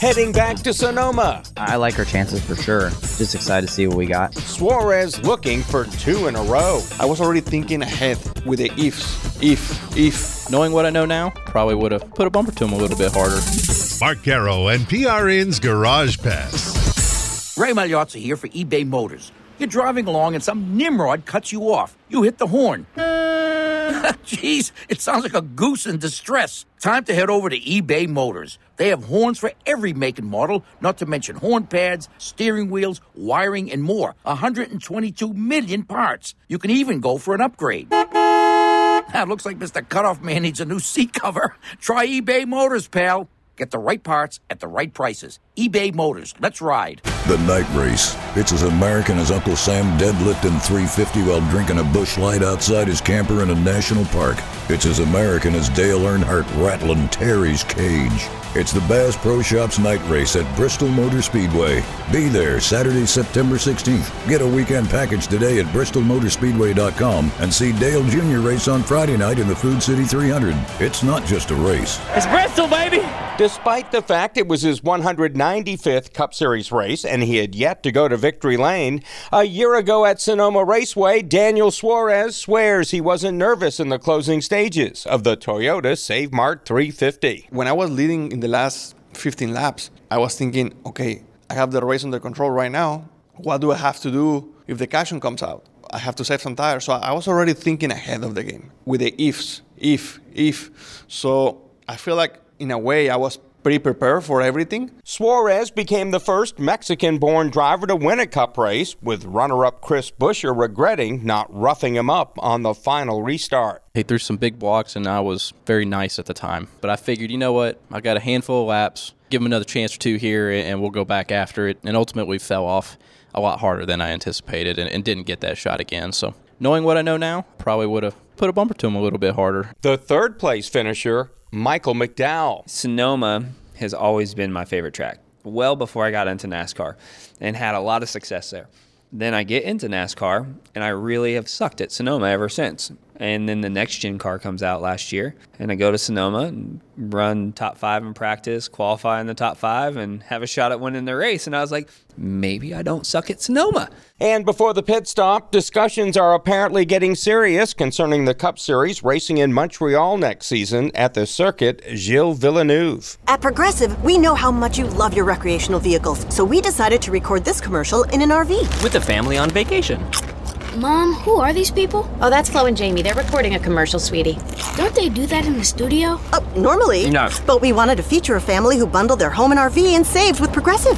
heading back to Sonoma. I like our chances for sure. Just excited to see what we got. Suarez looking for 2 in a row. I was already thinking ahead with the ifs. If. Knowing what I know now, probably would have put a bumper to him a little bit harder. Mark Garrow and PRN's Garage Pass. Ray Magliozzi here for eBay Motors. You're driving along and some nimrod cuts you off. You hit the horn. Jeez, it sounds like a goose in distress. Time to head over to eBay Motors. They have horns for every make and model, not to mention horn pads, steering wheels, wiring, and more. 122 million parts. You can even go for an upgrade. It looks like Mr. Cutoff Man needs a new seat cover. Try eBay Motors, pal. Get the right parts at the right prices. eBay Motors. Let's ride. The Night Race. It's as American as Uncle Sam deadlifting 350 while drinking a Busch Light outside his camper in a national park. It's as American as Dale Earnhardt rattling Terry's cage. It's the Bass Pro Shops Night Race at Bristol Motor Speedway. Be there Saturday, September 16th. Get a weekend package today at bristolmotorspeedway.com and see Dale Jr. race on Friday night in the Food City 300. It's not just a race. It's Bristol, baby! Despite the fact it was his 195th Cup Series race and he had yet to go to victory lane, a year ago at Sonoma Raceway, Daniel Suarez swears he wasn't nervous in the closing stages of the Toyota Save Mart 350. When I was leading in the last 15 laps, I was thinking, okay, I have the race under control right now. What do I have to do if the caution comes out? I have to save some tires. So I was already thinking ahead of the game with the ifs, if. So I feel like in a way I was pretty prepared for everything. Suarez became the first Mexican-born driver to win a Cup race, with runner-up Chris Buescher regretting not roughing him up on the final restart. He threw some big blocks, and I was very nice at the time. But I figured, you know what? I got a handful of laps. Give him another chance or two here, and we'll go back after it. And ultimately fell off a lot harder than I anticipated and didn't get that shot again. So knowing what I know now, probably would have put a bumper to him a little bit harder. The third-place finisher, Michael McDowell. Sonoma has always been my favorite track, well before I got into NASCAR, and had a lot of success there. Then I get into NASCAR, and I really have sucked at Sonoma ever since. And then the next-gen car comes out last year, and I go to Sonoma and run top 5 in practice, qualify in the top 5, and have a shot at winning the race. And I was like, maybe I don't suck at Sonoma. And before the pit stop, discussions are apparently getting serious concerning the Cup Series racing in Montreal next season at the circuit Gilles Villeneuve. At Progressive, we know how much you love your recreational vehicles, so we decided to record this commercial in an RV. With the family on vacation. Mom, who are these people? Oh, that's Flo and Jamie. They're recording a commercial, sweetie. Don't they do that in the studio? Normally. No. But we wanted to feature a family who bundled their home and RV and saved with Progressive.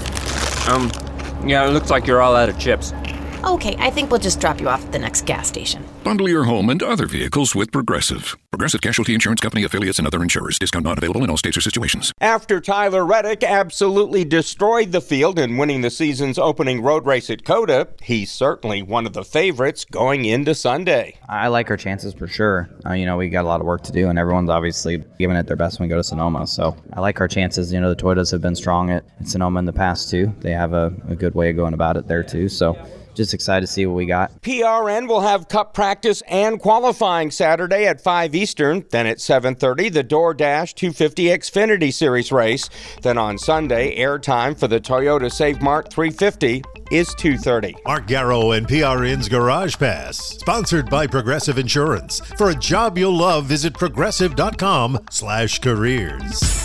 Yeah, it looks like you're all out of chips. Okay, I think we'll just drop you off at the next gas station. Bundle your home and other vehicles with Progressive. Progressive Casualty Insurance Company, affiliates, and other insurers. Discount not available in all states or situations. After Tyler Reddick absolutely destroyed the field in winning the season's opening road race at COTA, he's certainly one of the favorites going into Sunday. I like our chances for sure. We got a lot of work to do, and everyone's obviously giving it their best when we go to Sonoma. So I like our chances. The Toyotas have been strong at Sonoma in the past, too. They have a good way of going about it there, too. So just excited to see what we got. PRN will have Cup practice and qualifying Saturday at 5 Eastern. Then at 7:30, the DoorDash 250 Xfinity Series race. Then on Sunday, airtime for the Toyota Save Mart 350 is 2:30. Mark Garrow and PRN's Garage Pass, sponsored by Progressive Insurance. For a job you'll love, visit progressive.com/careers.